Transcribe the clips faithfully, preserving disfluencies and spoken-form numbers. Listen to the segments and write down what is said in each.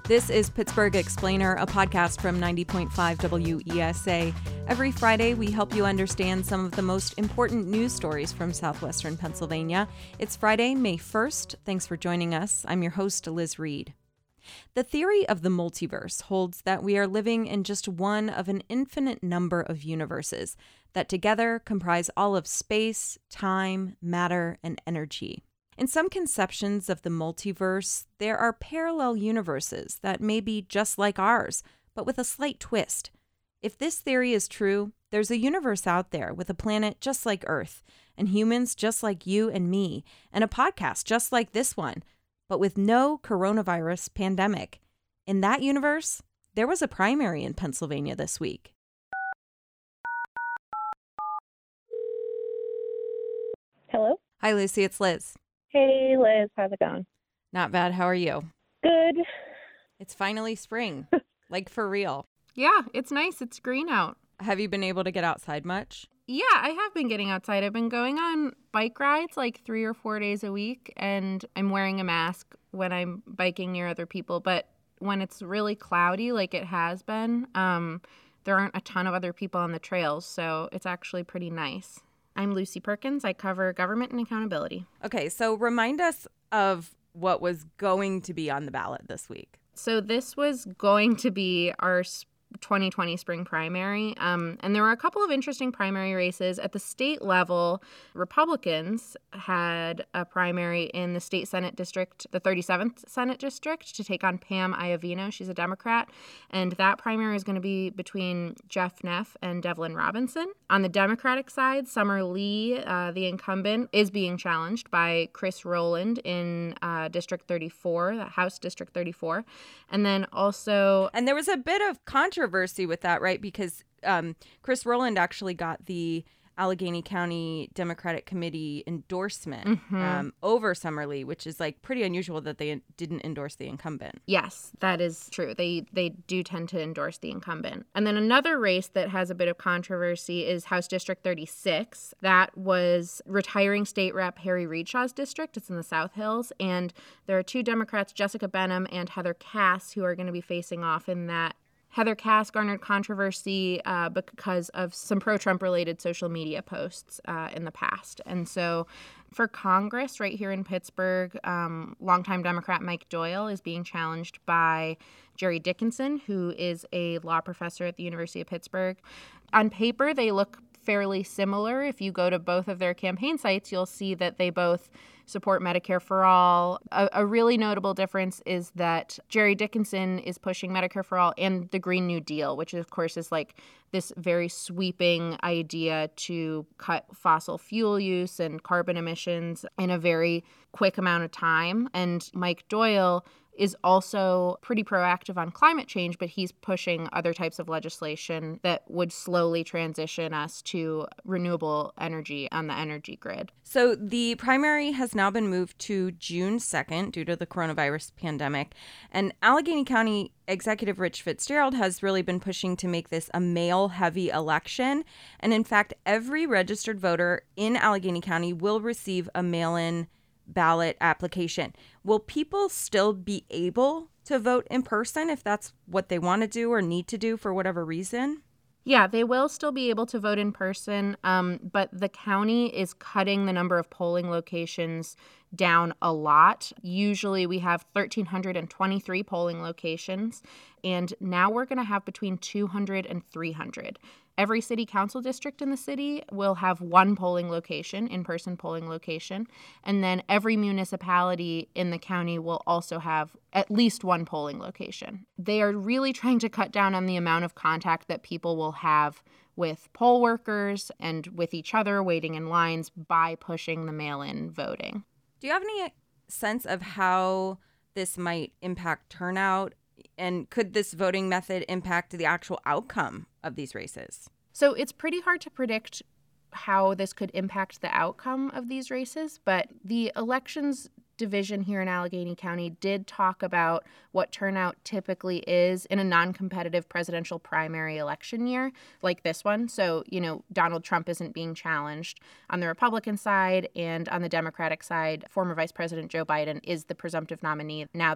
This is Pittsburgh Explainer, a podcast from ninety point five W E S A. Every Friday, we help you understand some of the most important news stories from southwestern Pennsylvania. It's Friday, May first. Thanks for joining us. I'm your host, Liz Reed. The theory of the multiverse holds that we are living in just one of an infinite number of universes that together comprise all of space, time, matter, and energy. In some conceptions of the multiverse, there are parallel universes that may be just like ours, but with a slight twist. If this theory is true, there's a universe out there with a planet just like Earth, and humans just like you and me, and a podcast just like this one, but with no coronavirus pandemic. In that universe, there was a primary in Pennsylvania this week. Hello? Hi, Lucy. It's Liz. Hey, Liz. How's it going? Not bad. How are you? Good. It's finally spring, like for real. Yeah, it's nice. It's green out. Have you been able to get outside much? Yeah, I have been getting outside. I've been going on bike rides like three or four days a week, and I'm wearing a mask when I'm biking near other people. But when it's really cloudy, like it has been, um, there aren't a ton of other people on the trails, so it's actually pretty nice. I'm Lucy Perkins. I cover government and accountability. Okay, so remind us of what was going to be on the ballot this week. So this was going to be our twenty twenty spring primary, um, and there were a couple of interesting primary races. At the state level, Republicans had a primary in the state Senate district, the thirty-seventh Senate district, to take on Pam Iovino. She's a Democrat, and that primary is going to be between Jeff Neff and Devlin Robinson. On the Democratic side, Summer Lee, uh, the incumbent, is being challenged by Chris Rowland in uh, District thirty-four, the House District thirty-four, and then also... And there was a bit of controversy controversy with that, right? Because um, Chris Rowland actually got the Allegheny County Democratic Committee endorsement mm-hmm. um, over Summer Lee, which is like pretty unusual that they didn't endorse the incumbent. Yes, that is true. They they do tend to endorse the incumbent. And then another race that has a bit of controversy is House District thirty-six. That was retiring state rep Harry Reedshaw's district. It's in the South Hills. And there are two Democrats, Jessica Benham and Heather Cass, who are going to be facing off in that. Heather Cass garnered controversy uh, because of some pro-Trump related social media posts uh, in the past. And so for Congress right here in Pittsburgh, um, longtime Democrat Mike Doyle is being challenged by Jerry Dickinson, who is a law professor at the University of Pittsburgh. On paper, they look fairly similar. If you go to both of their campaign sites, you'll see that they both support Medicare for all. A, a really notable difference is that Jerry Dickinson is pushing Medicare for all and the Green New Deal, which of course is like this very sweeping idea to cut fossil fuel use and carbon emissions in a very quick amount of time. And Mike Doyle is also pretty proactive on climate change, but he's pushing other types of legislation that would slowly transition us to renewable energy on the energy grid. So the primary has now been moved to June second due to the coronavirus pandemic. And Allegheny County Executive Rich Fitzgerald has really been pushing to make this a male-heavy election. And in fact, every registered voter in Allegheny County will receive a mail-in ballot application. Will people still be able to vote in person if that's what they want to do or need to do for whatever reason? Yeah, they will still be able to vote in person, um, but the county is cutting the number of polling locations down a lot. Usually we have one thousand three hundred twenty-three polling locations, and now we're going to have between two hundred and three hundred. Every city council district in the city will have one polling location, in-person polling location, and then every municipality in the county will also have at least one polling location. They are really trying to cut down on the amount of contact that people will have with poll workers and with each other waiting in lines by pushing the mail-in voting. Do you have any sense of how this might impact turnout? And could this voting method impact the actual outcome of these races? So it's pretty hard to predict how this could impact the outcome of these races, but the elections division here in Allegheny County did talk about what turnout typically is in a non-competitive presidential primary election year like this one. So, you know, Donald Trump isn't being challenged on the Republican side, and on the Democratic side, former Vice President Joe Biden is the presumptive nominee now that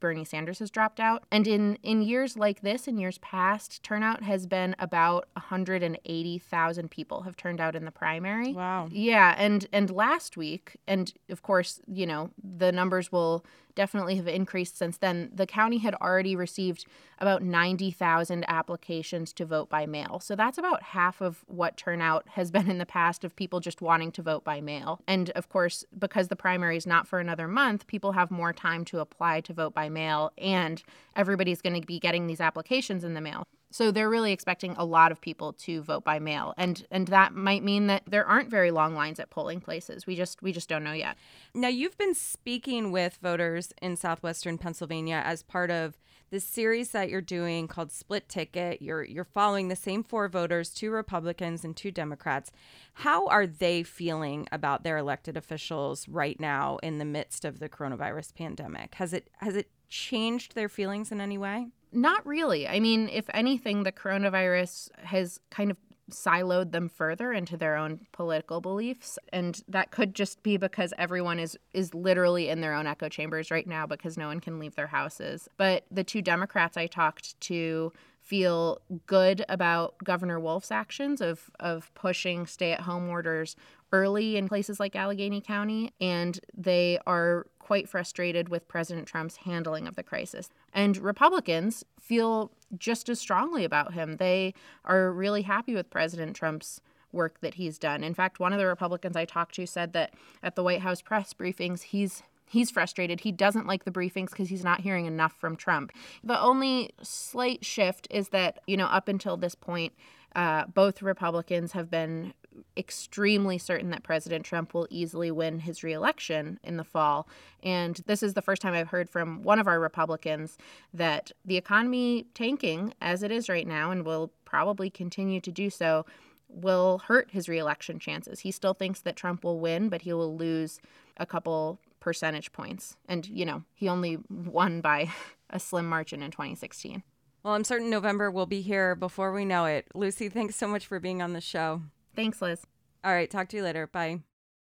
Bernie Sanders has dropped out. And in, in years like this, in years past, turnout has been about one hundred eighty thousand people have turned out in the primary. Wow. Yeah, and and last week, and of course, you know, the numbers will definitely have increased since then. The county had already received about ninety thousand applications to vote by mail. So that's about half of what turnout has been in the past of people just wanting to vote by mail. And of course, because the primary is not for another month, people have more time to apply to vote by mail, and everybody's going to be getting these applications in the mail. So they're really expecting a lot of people to vote by mail. And and that might mean that there aren't very long lines at polling places. We just we just don't know yet. Now, you've been speaking with voters in southwestern Pennsylvania as part of this series that you're doing called Split Ticket. You're you're following the same four voters, two Republicans and two Democrats. How are they feeling about their elected officials right now in the midst of the coronavirus pandemic? Has it has it changed their feelings in any way? Not really. I mean, if anything, the coronavirus has kind of siloed them further into their own political beliefs. And that could just be because everyone is is literally in their own echo chambers right now because no one can leave their houses. But the two Democrats I talked to feel good about Governor Wolf's actions of of pushing stay-at-home orders early in places like Allegheny County, and they are quite frustrated with President Trump's handling of the crisis. And Republicans feel just as strongly about him. They are really happy with President Trump's work that he's done. In fact, one of the Republicans I talked to said that at the White House press briefings, he's He's frustrated. He doesn't like the briefings because he's not hearing enough from Trump. The only slight shift is that, you know, up until this point, uh, both Republicans have been extremely certain that President Trump will easily win his reelection in the fall. And this is the first time I've heard from one of our Republicans that the economy tanking as it is right now and will probably continue to do so will hurt his reelection chances. He still thinks that Trump will win, but he will lose a couple percentage points. And, you know, he only won by a slim margin in twenty sixteen. Well, I'm certain November will be here before we know it. Lucy, thanks so much for being on the show. Thanks, Liz. All right, talk to you later. Bye.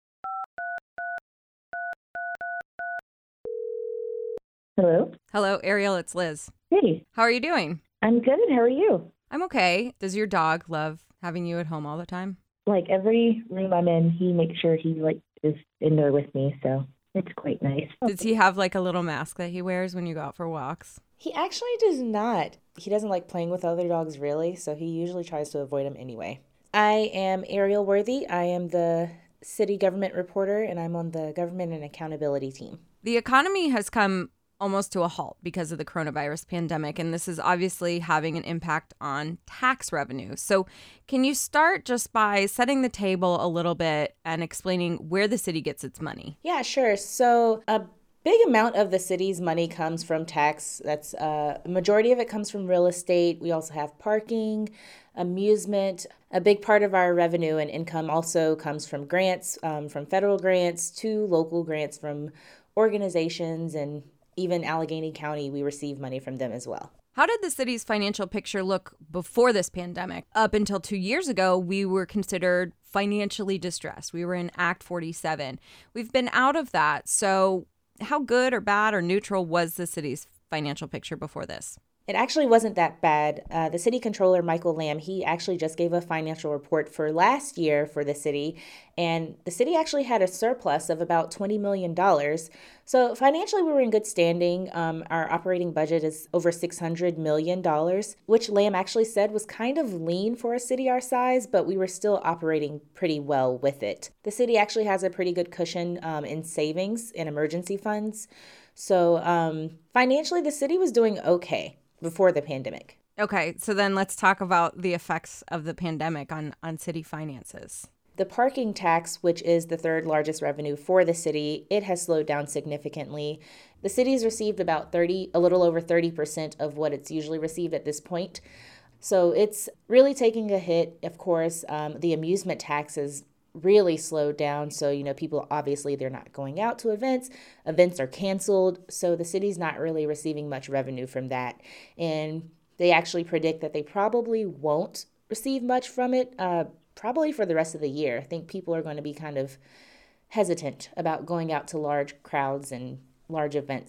Hello? Hello, Ariel, it's Liz. Hey, How are you doing? I'm good. How are you? I'm okay. Does your dog love having you at home all the time? Like every room I'm in, he makes sure he like is in there with me, so it's quite nice. Does he have like a little mask that he wears when you go out for walks? He actually does not. He doesn't like playing with other dogs really, so he usually tries to avoid them anyway. I am Ariel Worthy. I am the city government reporter, and I'm on the government and accountability team. The economy has come almost to a halt because of the coronavirus pandemic, and this is obviously having an impact on tax revenue. So can you start just by setting the table a little bit and explaining where the city gets its money? Yeah, sure. So a big amount of the city's money comes from tax. That's uh, a majority of it comes from real estate. We also have parking, amusement. A big part of our revenue and income also comes from grants, um, from federal grants to local grants from organizations, and even Allegheny County, we receive money from them as well. How did the city's financial picture look before this pandemic? Up until two years ago, we were considered financially distressed. We were in Act forty-seven. We've been out of that. So how good or bad or neutral was the city's financial picture before this? It actually wasn't that bad. Uh, the city controller, Michael Lamb, he actually just gave a financial report for last year for the city, and the city actually had a surplus of about twenty million dollars. So financially, we were in good standing. Um, our operating budget is over six hundred million dollars, which Lamb actually said was kind of lean for a city our size, but we were still operating pretty well with it. The city actually has a pretty good cushion um, in savings and emergency funds. So um, financially, the city was doing okay before the pandemic. Okay, so then let's talk about the effects of the pandemic on, on city finances. The parking tax, which is the third largest revenue for the city, it has slowed down significantly. The city's received about thirty, a little over thirty percent of what it's usually received at this point. So it's really taking a hit. Of course, um, the amusement tax is really slowed down. So, you know, people obviously they're not going out to events. Events are canceled. So the city's not really receiving much revenue from that. And they actually predict that they probably won't receive much from it, uh, probably for the rest of the year. I think people are going to be kind of hesitant about going out to large crowds and large events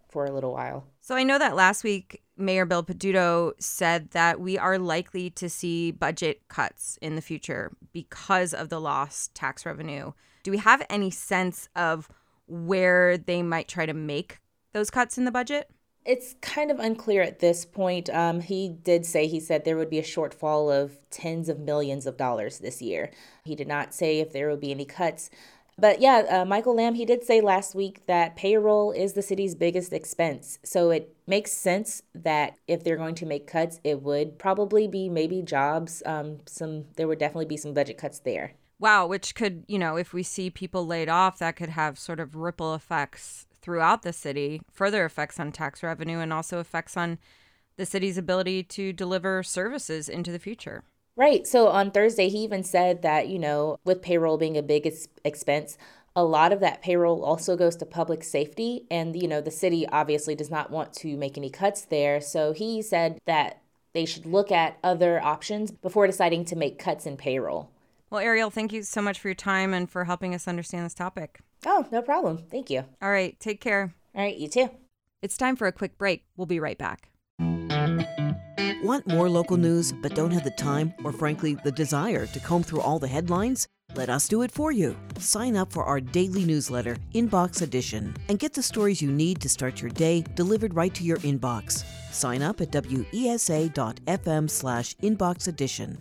for a little while. So I know that last week, Mayor Bill Peduto said that we are likely to see budget cuts in the future because of the lost tax revenue. Do we have any sense of where they might try to make those cuts in the budget? It's kind of unclear at this point. Um, he did say, he said there would be a shortfall of tens of millions of dollars this year. He did not say if there would be any cuts. But yeah, uh, Michael Lamb, he did say last week that payroll is the city's biggest expense. So it makes sense that if they're going to make cuts, it would probably be maybe jobs. Um, some there would definitely be some budget cuts there. Wow, which could, you know, if we see people laid off, that could have sort of ripple effects throughout the city, further effects on tax revenue, and also effects on the city's ability to deliver services into the future. Right. So on Thursday, he even said that, you know, with payroll being a big ex- expense, a lot of that payroll also goes to public safety. And, you know, the city obviously does not want to make any cuts there. So he said that they should look at other options before deciding to make cuts in payroll. Well, Ariel, thank you so much for your time and for helping us understand this topic. Oh, no problem. Thank you. All right. Take care. All right. You too. It's time for a quick break. We'll be right back. Want more local news but don't have the time or, frankly, the desire to comb through all the headlines? Let us do it for you. Sign up for our daily newsletter, Inbox Edition, and get the stories you need to start your day delivered right to your inbox. Sign up at wesa.fm slash inbox edition.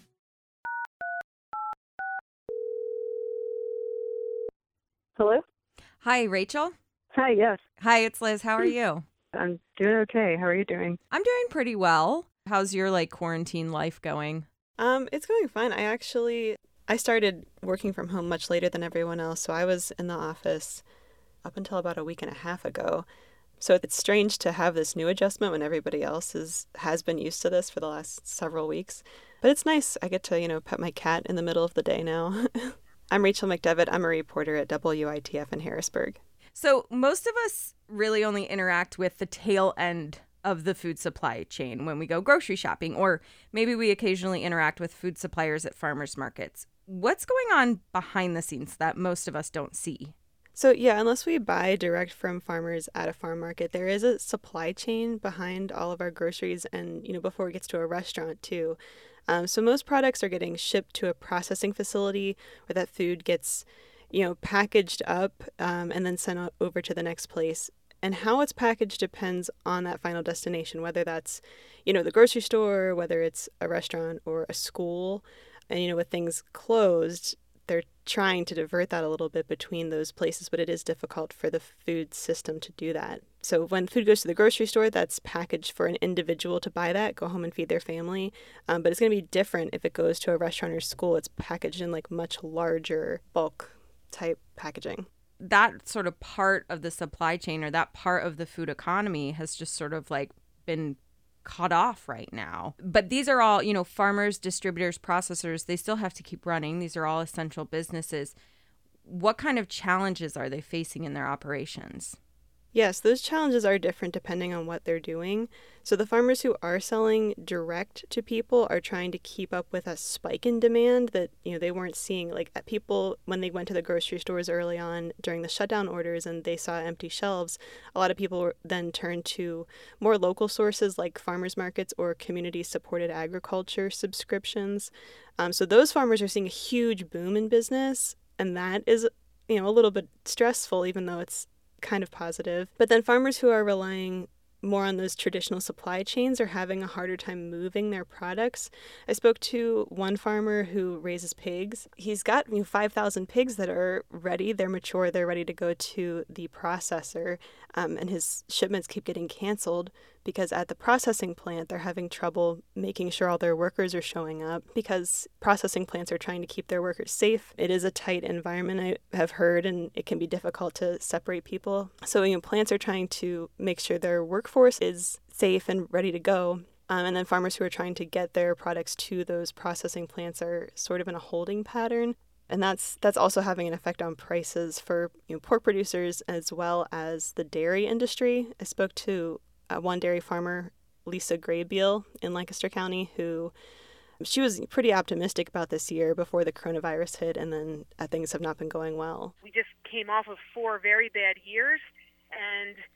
Hello? Hi, Rachel. Hi, yes. Hi, it's Liz. How are you? I'm doing okay. How are you doing? I'm doing pretty well. How's your like quarantine life going? Um, it's going fine. I actually, I started working from home much later than everyone else. So I was in the office up until about a week and a half ago. So it's strange to have this new adjustment when everybody else is, has been used to this for the last several weeks. But it's nice. I get to, you know, pet my cat in the middle of the day now. I'm Rachel McDevitt. I'm a reporter at W I T F in Harrisburg. So most of us really only interact with the tail end of the food supply chain when we go grocery shopping, or maybe we occasionally interact with food suppliers at farmers markets. What's going on behind the scenes that most of us don't see? So yeah, unless we buy direct from farmers at a farm market, there is a supply chain behind all of our groceries and, you know, before it gets to a restaurant too. Um, so most products are getting shipped to a processing facility where that food gets, you know, packaged up um, and then sent over to the next place. And how it's packaged depends on that final destination, whether that's, you know, the grocery store, whether it's a restaurant or a school. And, you know, with things closed, they're trying to divert that a little bit between those places, but it is difficult for the food system to do that. So when food goes to the grocery store, that's packaged for an individual to buy that, go home and feed their family. Um, but it's going to be different if it goes to a restaurant or school. It's packaged in like much larger bulk type packaging. That sort of part of the supply chain or that part of the food economy has just sort of like been cut off right now. But these are all, you know, farmers, distributors, processors, they still have to keep running. These are all essential businesses. What kind of challenges are they facing in their operations? Yes, those challenges are different depending on what they're doing. So the farmers who are selling direct to people are trying to keep up with a spike in demand that, you know, they weren't seeing. Like people, when they went to the grocery stores early on during the shutdown orders and they saw empty shelves, a lot of people then turned to more local sources like farmers markets or community-supported agriculture subscriptions. Um, so those farmers are seeing a huge boom in business, and that is, you know, a little bit stressful, even though it's kind of positive. But then farmers who are relying more on those traditional supply chains are having a harder time moving their products. I spoke to one farmer who raises pigs. He's got, you know, five thousand pigs that are ready. They're mature. They're ready to go to the processor. Um, and his shipments keep getting canceled because at the processing plant, they're having trouble making sure all their workers are showing up because processing plants are trying to keep their workers safe. It is a tight environment, I have heard, and it can be difficult to separate people. So, you know, plants are trying to make sure their workforce is safe and ready to go. Um, and then farmers who are trying to get their products to those processing plants are sort of in a holding pattern. And that's that's also having an effect on prices for, you know, pork producers as well as the dairy industry. I spoke to uh, one dairy farmer, Lisa Graybeal in Lancaster County, who she was pretty optimistic about this year before the coronavirus hit, and then uh, things have not been going well. We just came off of four very bad years, and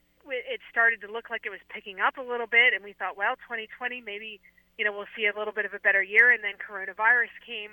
it started to look like it was picking up a little bit, and we thought, well, twenty twenty, maybe, you know, we'll see a little bit of a better year, and then coronavirus came,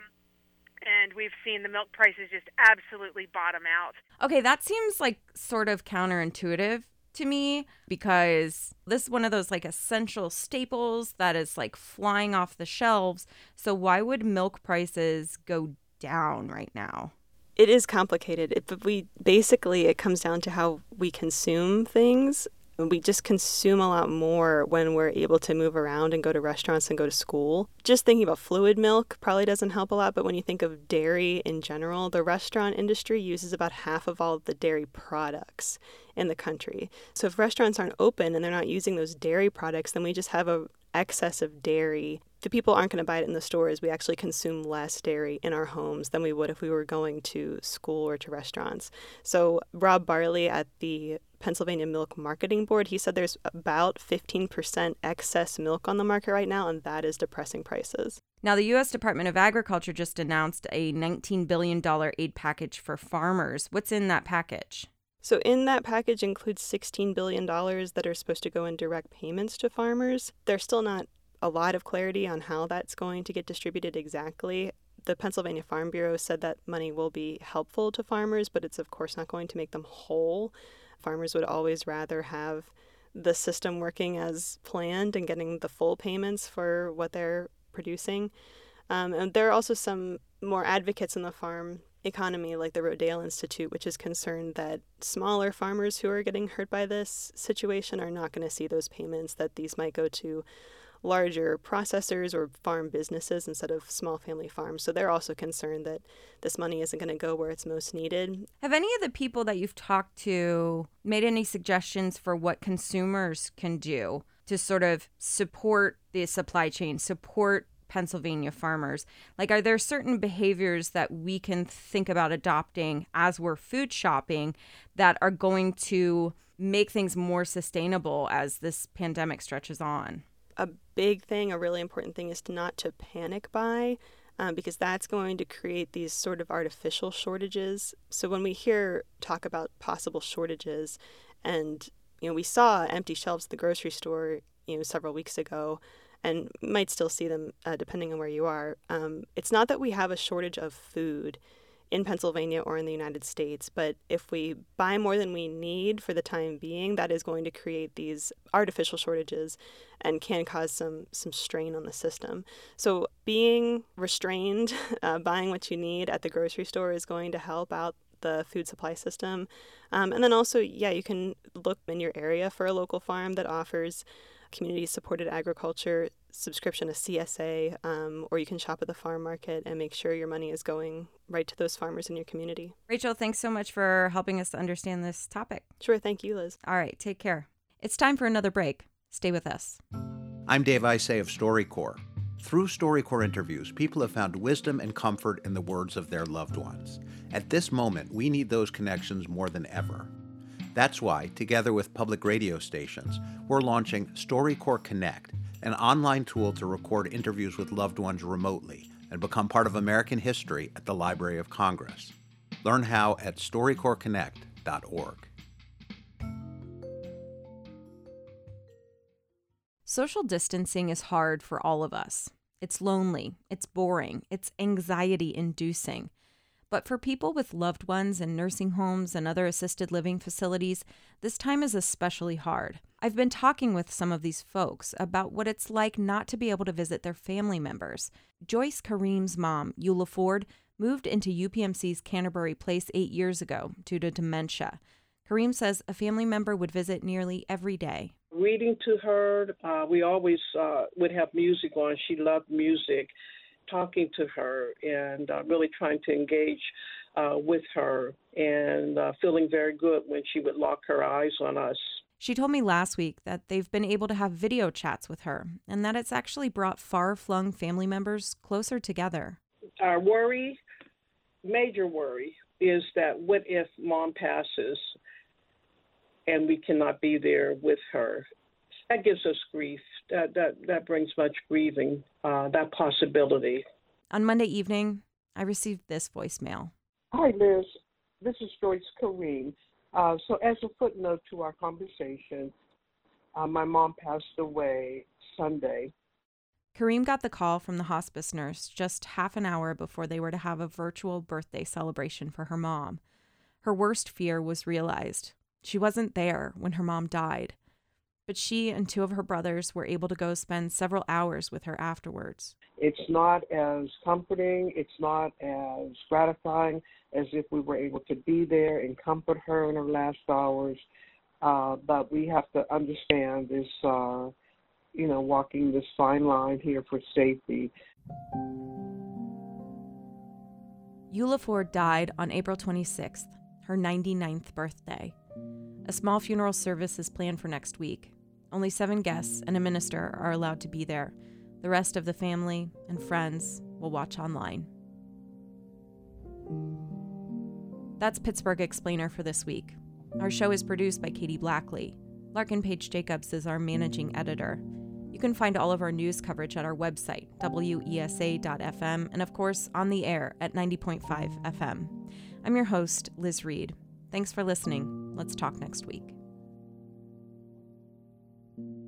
and we've seen the milk prices just absolutely bottom out. Okay, that seems like sort of counterintuitive to me, because this is one of those like essential staples that is like flying off the shelves. So why would milk prices go down right now? It is complicated. It, but we basically, it comes down to how we consume things. We just consume a lot more when we're able to move around and go to restaurants and go to school. Just thinking about fluid milk probably doesn't help a lot, but when you think of dairy in general, the restaurant industry uses about half of all of the dairy products in the country. So if restaurants aren't open and they're not using those dairy products, then we just have a excess of dairy. The people aren't going to buy it in the stores. We actually consume less dairy in our homes than we would if we were going to school or to restaurants. So Rob Barley at the Pennsylvania Milk Marketing Board, he said there's about fifteen percent excess milk on the market right now, and that is depressing prices. Now, the U S Department of Agriculture just announced a nineteen billion dollars aid package for farmers. What's in that package? So in that package includes sixteen billion dollars that are supposed to go in direct payments to farmers. There's still not a lot of clarity on how that's going to get distributed exactly. The Pennsylvania Farm Bureau said that money will be helpful to farmers, but it's of course not going to make them whole. Farmers would always rather have the system working as planned and getting the full payments for what they're producing. Um, and there are also some more advocates in the farm economy, like the Rodale Institute, which is concerned that smaller farmers who are getting hurt by this situation are not going to see those payments, that these might go to larger processors or farm businesses instead of small family farms. So they're also concerned that this money isn't going to go where it's most needed. Have any of the people that you've talked to made any suggestions for what consumers can do to sort of support the supply chain, support Pennsylvania farmers? Like, are there certain behaviors that we can think about adopting as we're food shopping that are going to make things more sustainable as this pandemic stretches on? A big thing, a really important thing, is to not to panic buy, um, because that's going to create these sort of artificial shortages. So when we hear talk about possible shortages, and you know, we saw empty shelves at the grocery store, you know, several weeks ago, and might still see them uh, depending on where you are. Um, it's not that we have a shortage of food in Pennsylvania or in the United States, but if we buy more than we need for the time being, that is going to create these artificial shortages and can cause some some strain on the system. So being restrained, uh, buying what you need at the grocery store is going to help out the food supply system. Um, and then also, yeah, you can look in your area for a local farm that offers community-supported agriculture subscription, a C S A, um, or you can shop at the farm market and make sure your money is going right to those farmers in your community. Rachel, thanks so much for helping us to understand this topic. Sure. Thank you, Liz. All right. Take care. It's time for another break. Stay with us. I'm Dave Isay of StoryCorps. Through StoryCorps interviews, people have found wisdom and comfort in the words of their loved ones. At this moment, we need those connections more than ever. That's why, together with public radio stations, we're launching StoryCorps Connect, an online tool to record interviews with loved ones remotely and become part of American history at the Library of Congress. Learn how at story corps connect dot org. Social distancing is hard for all of us. It's lonely, it's boring, it's anxiety-inducing. But for people with loved ones in nursing homes and other assisted living facilities, this time is especially hard. I've been talking with some of these folks about what it's like not to be able to visit their family members. Joyce Kareem's mom, Eula Ford, moved into U P M C's Canterbury Place eight years ago due to dementia. Kareem says a family member would visit nearly every day. Reading to her, uh, we always uh, would have music on. She loved music. Talking to her and uh, really trying to engage uh, with her and uh, feeling very good when she would lock her eyes on us. She told me last week that they've been able to have video chats with her and that it's actually brought far-flung family members closer together. Our worry, major worry, is that what if mom passes and we cannot be there with her? That gives us grief. That that, that brings much grieving, uh, that possibility. On Monday evening, I received this voicemail. Hi, Liz. This is Joyce Kareem. Uh, so as a footnote to our conversation, uh, my mom passed away Sunday. Kareem got the call from the hospice nurse just half an hour before they were to have a virtual birthday celebration for her mom. Her worst fear was realized. She wasn't there when her mom died, but she and two of her brothers were able to go spend several hours with her afterwards. It's not as comforting, it's not as gratifying as if we were able to be there and comfort her in her last hours, uh, but we have to understand this, uh, you know, walking this fine line here for safety. Eula Ford died on April twenty-sixth, her ninety-ninth birthday. A small funeral service is planned for next week. Only seven guests and a minister are allowed to be there. The rest of the family and friends will watch online. That's Pittsburgh Explainer for this week. Our show is produced by Katie Blackley. Larkin Page Jacobs is our managing editor. You can find all of our news coverage at our website, W E S A dot F M, and of course on the air at ninety point five F M. I'm your host, Liz Reed. Thanks for listening. Let's talk next week.